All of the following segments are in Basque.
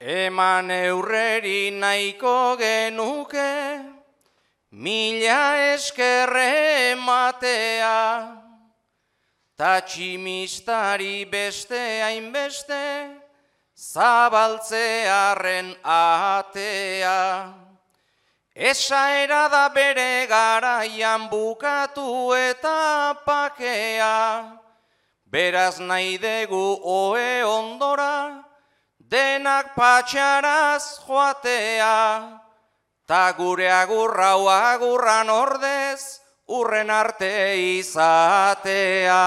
Eman eurreri nahiko genuke, mila eskerre ematea, ta tximistari beste hainbeste, zabaltzearen atea. Esaera da bere garaian bukatu eta pakea, beraz nahi dugu ohe ondora, denak patxaraz joatea, ta gure agurrau agurran ordez, urren arte izatea.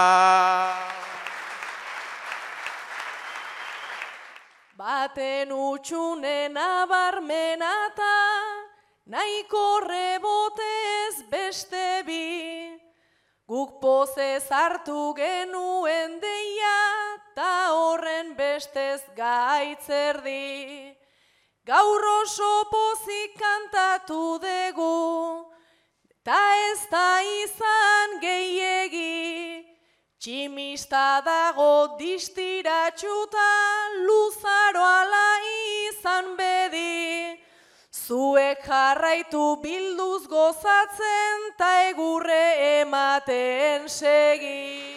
Baten utxunen abarmenata, nahiko rebotez beste bi, guk pozez hartu genuen deia, ta horren bestez gaitzerdi. Gaur oso pozik kantatu dugu, ta ez da izan gehiegi, tximista dago distiratxuta, luzaro ala izan bedi. Zuek jarraitu bilduz gozatzen, ta egurre ematen segi.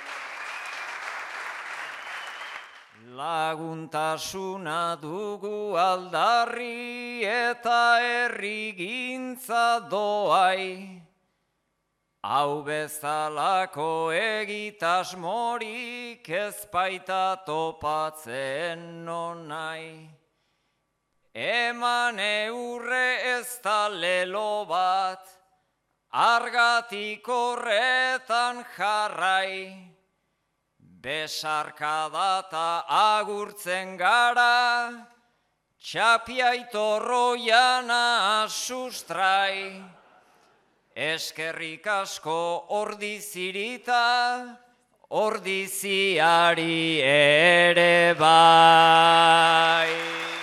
Laguntasuna dugu aldarri eta herrigintza doai, hau bezalako egitasmorik ez baita topatzen nonai. Eman eurre ez da lelo bat, argatik horretan jarrai, besarkada ta agurtzen gara, txapiaitorroiana sustrai. Eskerrik asko ordizirita, ordiziari ere bai.